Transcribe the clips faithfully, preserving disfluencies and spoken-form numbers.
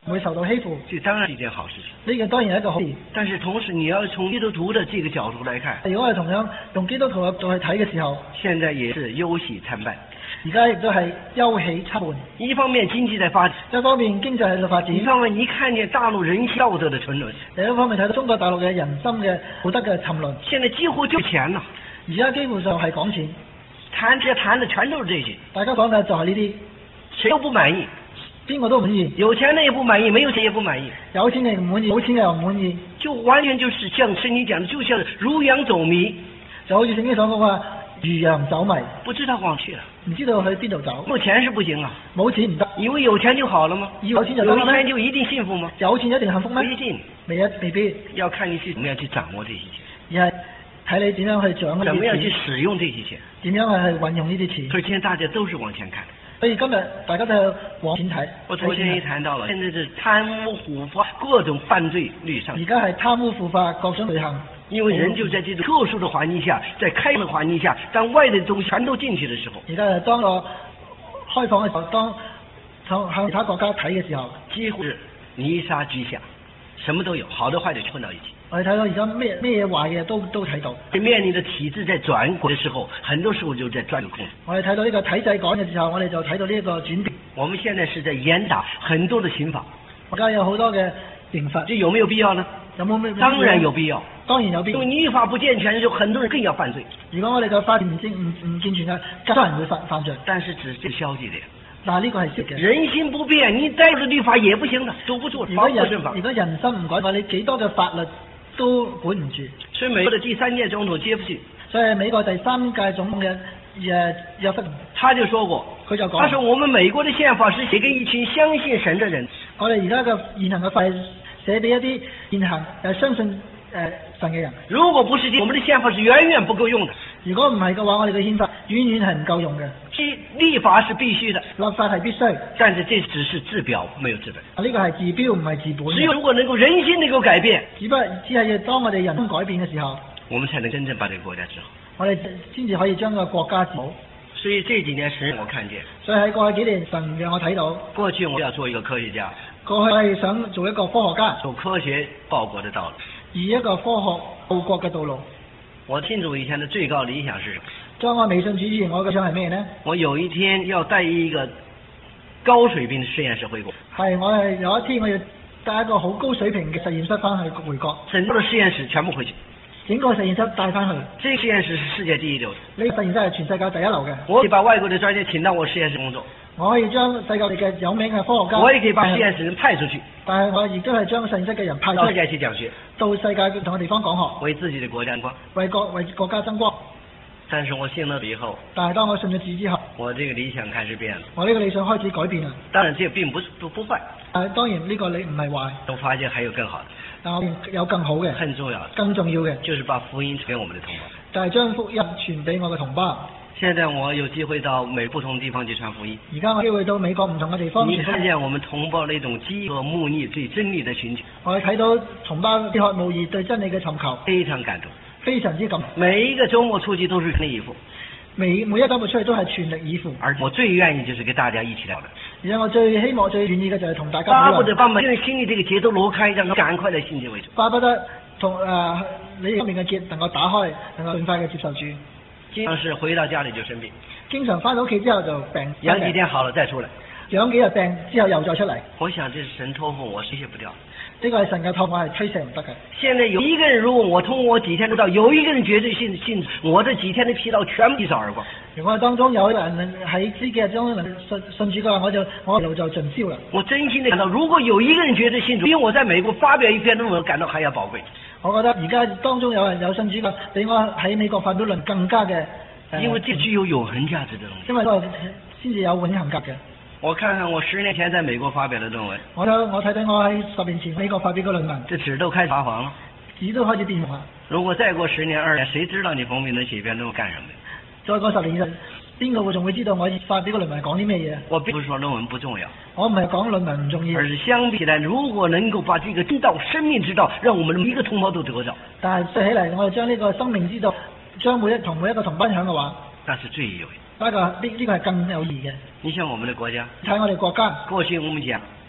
唔會受到欺負， 這當然是一件好事情。 呢個當然係一個好事。 但是同時你要從基督徒的這個角度來看， 如果我哋同樣用基督徒嘅角度去睇嘅時候， 現在也是憂喜參半。 而家亦都係憂喜參半。 一方面經濟在發展， 一方面經濟喺度發展， 一方面你看見大陸人性道德的沉淪， 另一方面睇到中國大陸嘅人心嘅道德嘅沉淪。 現在幾乎就錢啦， 而家基本上係講錢， 談這談的全都是這些。 大家講嘅就係呢啲， 誰都不滿意， 邊個都唔滿意， 有錢的也不滿意，沒有錢也不滿意， 有錢嘅唔滿意，冇錢嘅又唔滿意， 就完全就是像聖經講的，就像如羊走迷， 就好似聖經所講話如羊走迷， 不知道往去了， 唔知道去邊度走。 有錢是不行啊， 冇錢唔得。 以為有錢就好了嗎？ 有錢就得有咩？ 錢就一定幸福嗎？ 有錢一定幸福咩？ 不一定， 未一未必。 要看你去怎麼樣去掌握這些錢， 而係睇你點樣去掌握呢怎麼樣啲錢， 去使用這些錢。 點樣去運用呢啲錢。 可是現在大家都是往前看。 所以今日大家都係往前睇。 我昨天也談到了，現在是貪污腐化各種犯罪率上升。 而家係貪污腐化各種罪行。 因為人就在這種特殊的環境下，在開放的環境下，當外的東西全都進去的時候， 而家係當我開放嘅時候，當向向其他國家睇嘅時候， 幾乎是泥沙俱下，什麼都有，好的壞的混到一起。 我哋睇到而家咩咩嘢壞嘅都都睇到。 面臨的體制在轉軌的時候，很多時候就在轉空。 我哋睇到呢個體制改嘅時候，我哋就睇到呢一個轉變。 我們現在是在嚴打很多的刑法， 而家有好多嘅刑罰， 這有沒有必要呢？ 有冇咩？ 當然有必要， 當然有必要。 因為你立法不健全，就很多人更要犯罪。 如果我哋嘅法律唔健唔唔健全嘅，更多人會犯犯罪。 但是只是消極的。 嗱，呢個係消極嘅。 人心不變，你再多律法也不行的，守不住。 如果人如果人心唔改嘅話，你幾多嘅法律都管唔住。 所以美國的第三屆總統傑弗遜， 所以美國第三屆總統嘅誒約瑟， 他就說過， 佢就講， 他說我們美國的憲法是寫給一群相信神的人。 我哋而家嘅現行嘅法係寫俾一啲現行誒相信誒神嘅人。 如果不是這，我們的憲法是遠遠不夠用的。 如果唔係嘅話，我哋嘅憲法遠遠係唔夠用嘅。 立立法是必須的， 立法係必須， 但是這只是治標，沒有治本。 啊，呢個係治標唔係治本。 只有如果能夠人心能夠改變， 只不過只係要當我哋人心改變嘅時候， 我們才能真正把這個國家治好。 我哋先至可以將個國家治好。 所以這幾年神讓我看見， 所以喺過去幾年神讓我睇到， 過去我要做一個科學家， 過去我係想做一個科學家， 走科學報國的道路， 以一個科學報國嘅道路。 我信主以前的最高理想是什麼？ 當我未信主之前，我嘅想係咩呢？ 我有一天要帶一個高水平的實驗室回國。 係，我係有一天我要帶一個好高水平嘅實驗室翻去回國。 整個的實驗室全部回去， 整個實驗室帶翻去。 這個實驗室是世界第一流的。 呢個實驗室係全世界第一流嘅。 我可以把外國的專家請到我實驗室工作。 我可以將世界嘅有名嘅科學家。 我也可以把實驗室人派出去。 但係我亦都係將實驗室嘅人派出去。 到世界去講學。 到世界唔同嘅地方講學。 為自己的國家爭光。 為國為國家爭光。 但是我信了以後， 但係當我信咗主之後， 我這個理想開始變了。 我呢個理想開始改變啦。 當然，這並不是不不壞。 誒，當然呢個你唔係壞。 我發現還有更好的。 但我有更好嘅。 更重要的。 更重要嘅， 就是把福音傳給我們的同胞。 就係將福音傳俾我嘅同胞。 現在我有機會到美不同地方去傳福音。 而家我有機會到美國唔同嘅地方。 你看見我們同胞那種飢渴慕義對真理的尋求。 我哋睇到同胞飢渴慕義對真理嘅尋求， 非常感動， 非常之感動。 每一個周末出去都是全力以赴。 每每一周末出去都係全力以赴， 而我最願意就是跟大家一起聊的。 而且我最希望、最願意嘅就係同大家巴不得把每個人心裏這個結都挪開，讓他趕快來信主為主。 巴不得同誒、呃、你心裏嘅結能夠打開，能夠盡快嘅接受主。 經常是回到家裏就生病， 經常翻到屋企之後就病， 養幾天好了再出來， 養幾日病之後又再出嚟。 我想這是神託付我，實現不掉。 呢個係神嘅託付，我係推卸唔得嘅。 現在有一個人，如果我通過我幾天都到，有一個人絕對信信，我這幾天的疲勞全部一掃而光。 如果當中有人喺呢幾日中信信主嘅話，我就我一路就盡消啦。 我真心的感到，如果有一個人絕對信主，比我在美國發表一篇論文感到還要寶貴。 我覺得而家當中有人有信主嘅，比我喺美國發表論更加嘅、呃， 因為這具有永恆價值的東西。 因為都係先至有永恆價嘅。 我看看我十年前在美國發表的論文， 我睇我睇睇我喺十年前美國發表嘅論文， 這紙都開始發黃了， 紙都開始變黃。 如果再過十年二十年，誰知道你馮平能寫篇論文幹什麼？ 再過十年，邊個會仲會知道我發表嘅論文講啲咩嘢？ 我並不是說論文不重要， 我唔係講論文唔重要， 而是相比起來，如果能夠把這個真道、生命之道，讓我們每一個同胞都得着。 但係對起嚟，我哋將呢個生命之道，將每一同每一個同分享嘅話， 那是最有益。 呢個呢呢個係更有意義嘅。 你像我們的國家， 睇我哋國家， 過去我們講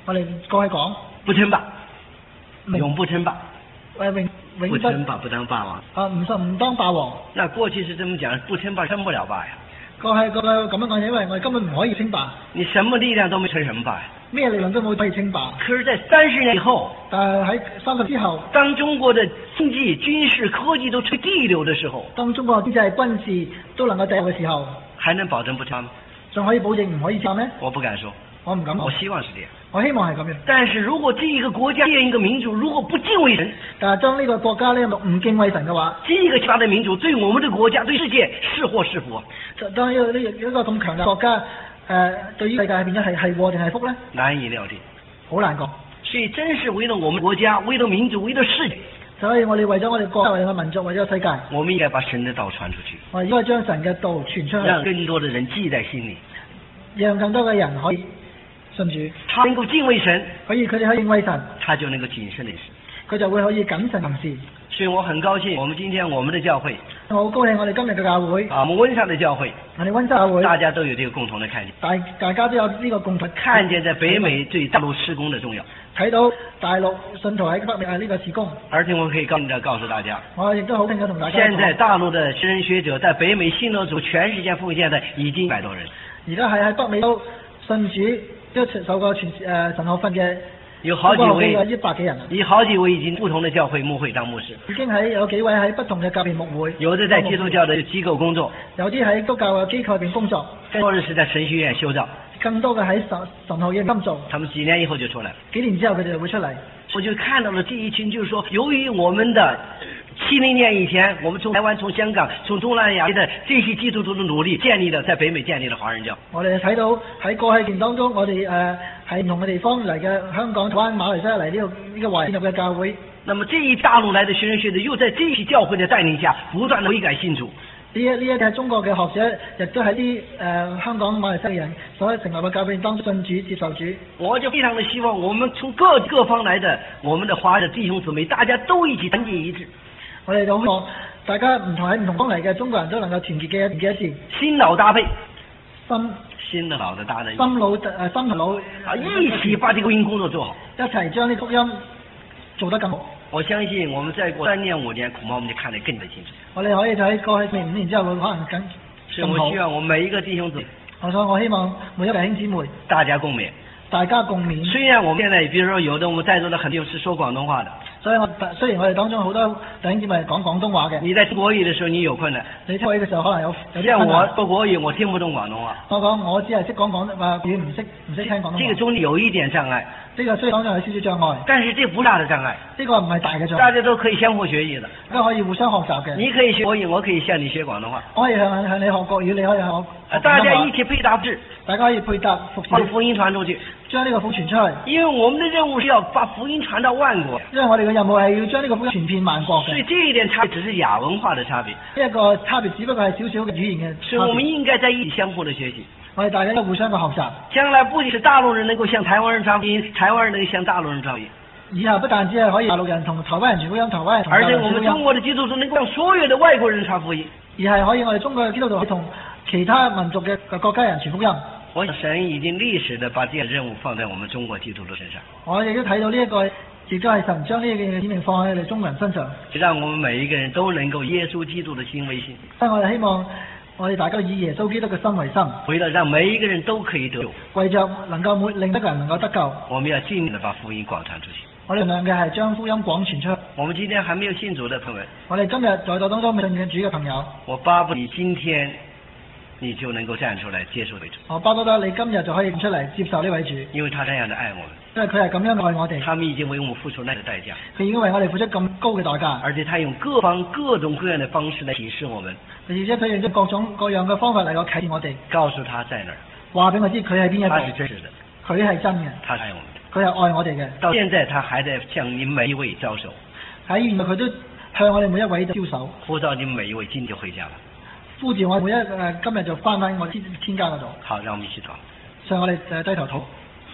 我哋過去講不稱霸， 明永不稱霸， 誒永永不稱霸不當霸王。 啊唔信唔當霸王。 那過去是這麼講，不稱霸稱不了霸呀。 過去個咁樣講，因為我哋根本唔可以稱霸， 你什麼力量都沒稱什麼霸呀。 咩力量都冇可以稱霸。 可是，在三十年以後， 但係喺三十之後， 當中國的經濟、軍事、科技都出地流的時候， 當中國經濟、軍事都能夠第一嘅時候， 還能保證不稱霸嗎？ 仲可以保證唔可以稱霸咩？ 我不敢說， 我唔敢講。 我希望是這樣。 我希望係咁樣。 但是如果這一個國家、這一個民族如果不敬畏神， 但係當呢個國家呢唔敬畏神嘅話， 這個強大的民族對我們的國家、對世界是禍是福？ 當呢個呢一個咁強嘅國家，誒、呃、對於世界係變咗係係禍定係福咧？難以料定， 好難講。 所以真是為了我們國家、為了民族、為了世界， 所以我哋為咗我哋國家、為咗民族、為咗世界， 我們應該把神的道傳出去。 我哋應該將神嘅道傳出去， 讓更多的人記在心裏， 讓更多嘅人可以信主， 他能夠敬畏神， 可以佢哋可以敬畏神， 他就能夠謹慎地事， 佢就會可以謹慎行事。 所以我很高興，我們今天我們的教會， 我好高興我哋今日嘅教會， 啊，我們溫莎的教會， 我哋溫莎教會， 大家都有這個共同的看見， 大大家都有呢個共同看見在北美對大陸事工的重要， 睇到大陸信徒喺北美啊呢個事工， 而且我可以告告訴大家， 我亦都好清楚同大家講， 現在大陸的神人學者在北美信了主，全世界奉獻的已經一百多人， 而家係喺北美都信主都受過全誒、呃、神學訓嘅。 有好幾位， 一百幾人， 有好幾位已經不同的教會牧會當牧師， 已經喺有幾位喺不同嘅教會牧會， 有的在基督教的機構工作， 有啲喺基督教嘅機構入邊工作， 更多的是在神學院修造， 更多嘅喺神神學院工作， 他們幾年以後就出來， 幾年之後佢哋就會出嚟。 我就看到了這一群，就是說，由於我們的七零年以前，我們從台灣、從香港、從東南亞的這些基督徒的努力，建立了在北美建立了華人教。 我哋睇到喺過去年當中，我哋誒喺唔同嘅地方嚟嘅香港、台灣、馬來西亞嚟呢個呢個華人嘅教會。 那麼這一大陸來的神人學者又在這些教會的帶領下，不斷地悔改信主。 呢一呢一嘅中國嘅學者，亦都喺啲誒香港、馬來西亞人所成立嘅教會當中信主、接受主。 我就非常的希望，我們從各各方來的我們的華人弟兄姊妹，大家都一起團結一致。 我哋就希望大家唔同喺唔同方嚟嘅中國人都能夠團結嘅團結一致。 新老搭配， 新新的老的搭的， 新老誒新同老啊，一起把這個福音工作做好， 一齊將呢福音做得更好。 我相信我們再過三年五年，恐怕我們就看得更加清楚。 我哋可以就喺過去五年之後，會可能更所以我希望我們每一個弟兄姊妹， 我想我希望每一個弟兄姊妹， 大家共勉， 大家共勉。 雖然我們現在，比如說有的我們在座的很多是說廣東話的， 所以我雖然我哋當中好多弟兄姊妹係講廣東話嘅， 你在聽國語的時候你有困難， 你聽國語嘅時候可能有有啲像我說國語，我聽不懂廣東話。 我講我只係識講廣東話，語唔識唔識聽廣東話。 這個中間有一點障礙。 呢個雖然講有少少障礙， 但是這不大的障礙。 呢個唔係大嘅障礙。 大家都可以相互學習的， 都可以互相學習嘅。 你可以學國語，我可以向你學廣東話。 我可以向向你學國語，你可以向我學廣東話。 大家一起配搭制， 大家可以配搭服侍， 把福音傳出去， 將呢個福傳出去。 因為我們的任務是要把福音傳到萬國。 因為我哋嘅任務係要將呢個福音傳遍萬國嘅。 所以這一點差別只是亞文化的差別。 呢一個差別只不過係少少嘅語言嘅。 所以我們應該在一起相互的學習。 我哋大家都互相嘅學習。 將來不僅是大陸人能夠向台灣人傳福音，台灣人能夠向大陸人傳福音。 以後不但只係可以大陸人同台灣人傳福音，台灣人同大陸人傳福音。而且我們中國的基督徒能夠向所有的外國人傳福音。 而係可以我哋中國嘅基督徒同其他民族嘅國家人傳福音。 我想神已經歷史的把這個任務放在我們中國基督徒身上。 我亦都睇到呢一個，亦都係神將呢個使命放喺我哋中國人身上。 讓我們每一個人都能夠耶穌基督的心為心。 所以我哋希望我哋大家以耶穌基督嘅心為心， 為了讓每一個人都可以得救， 為着能夠每令一個人能夠得救， 我們要盡力地把福音廣傳出去。 我哋盡量嘅係將福音廣傳出去。 我們今天還沒有信主的朋友， 我哋今日在座當中未信主嘅朋友， 我巴不你今天你就能夠站出來接受這主。 我巴不得你今日就可以出嚟接受呢位主， 因為他這樣的愛我們， 因為佢係咁樣愛我哋。 他們已經為我們付出那個代價， 佢已經為我哋付出咁高嘅代價， 而且他用各方各種各樣的方式來啟示我們， 而且佢用咗各種各樣嘅方法嚟到啟示我哋， 告訴他在哪兒， 話俾我知佢係邊一個， 他是真實的， 佢係真嘅， 他愛我們， 佢係愛我哋嘅。 到現在他還在向你每一位招手， 喺原來佢都向我哋每一位招手， 呼召你們每一位今天就回家了， 呼召我每一誒、呃、今日就翻返我天天家嗰度。 好，讓我們一起禱。 所以我哋誒低頭禱。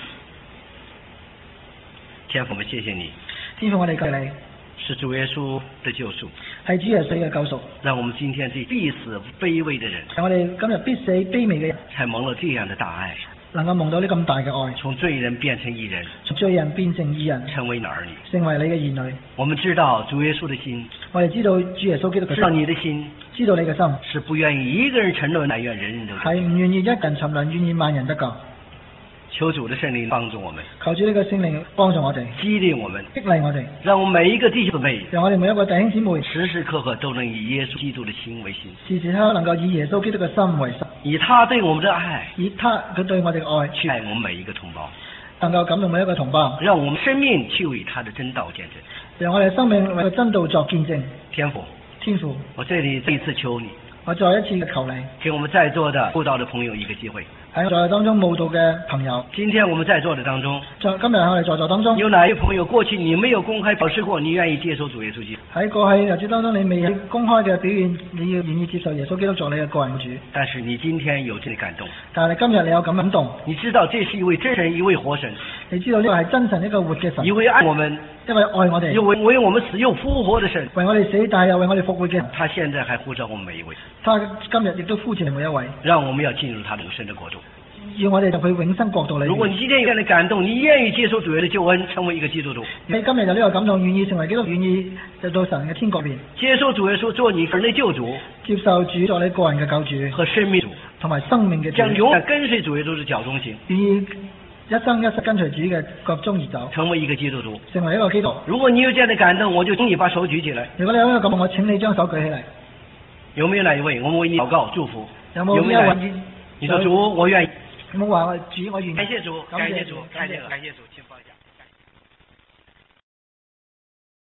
天父，我們謝謝你。 天父，我哋感謝你。 是主耶穌的救贖， 係主耶穌嘅救贖， 讓我們今天這必死卑微的人， 係我哋今日必死卑微嘅人， 才蒙了這樣的大愛， 能夠蒙到呢咁大嘅愛， 從罪人變成義人， 從罪人變成義人， 成為你的兒女。 成為你嘅兒女。 我們知道主耶穌的心， 我哋知道主耶穌基督嘅知道心， 你的心知道你嘅心是不願意一個人沉淪，乃願人人都係唔願意一人沉淪，願意萬人得救。 求主的聖靈幫助我們， 求主呢個聖靈幫助我哋， 激勵我們， 激勵我哋， 讓我們每一個弟兄姊妹讓我哋每一個弟兄姊妹時時刻刻都能以耶穌基督的心為心， 時時刻刻能夠以耶穌基督嘅心為心， 以他對我們的愛以他佢對我哋嘅愛去愛我們每一個同胞， 能夠感動每一個同胞， 讓我們生命去為他的真道見證。 讓我哋生命為個真道作見證。 天父， 天父， 我這裡這一次求你， 我再一次求你， 給我們在座的佈道的朋友一個機會。 喺我在當中慕道嘅朋友， 今天我們在座的當中， 在今日喺我哋在座當中， 有哪位朋友過去你沒有公開表示過你願意接受主耶穌基督？ 喺過去日子當中，你未公開嘅表現，你要願意接受耶穌基督作你嘅個人主。 但是你今天有這個感動， 但係今日你有咁感動， 你知道這是一位真神，一位活神， 你知道呢個係真神，一個活嘅神， 一位愛我們， 因為愛我哋， 又為為我們死又復活的神， 為我哋死，但係又為我哋復活嘅。 他現在還呼召我們每一位， 他今日亦都呼召每一位， 讓我們要進入他永生的國度。 要我哋入去永生國度裏面。 如果你今天有這樣的感動，你願意接受主耶穌的救恩，成為一個基督徒， 你今日有呢個感動，願意成為基督徒，願意入到神嘅天國邊， 接受主耶穌做你個人的救主， 接受主作你個人嘅救主和生命主， 同埋生命嘅主， 將永遠跟隨主耶穌的腳蹤行， 願意一生一世跟隨主嘅腳蹤而走， 成為一個基督徒， 成為一個基督徒。 如果你有這樣的感動，我就請你把手舉起來。 如果你有呢個感動，我請你將手舉起嚟。 有沒有哪一位？我們為你禱告祝福。 有冇一有沒有哪位？ 你說主，我願意。 有冇話我主我願意？ 感謝主，感謝主， 感謝感謝感謝主，請放下。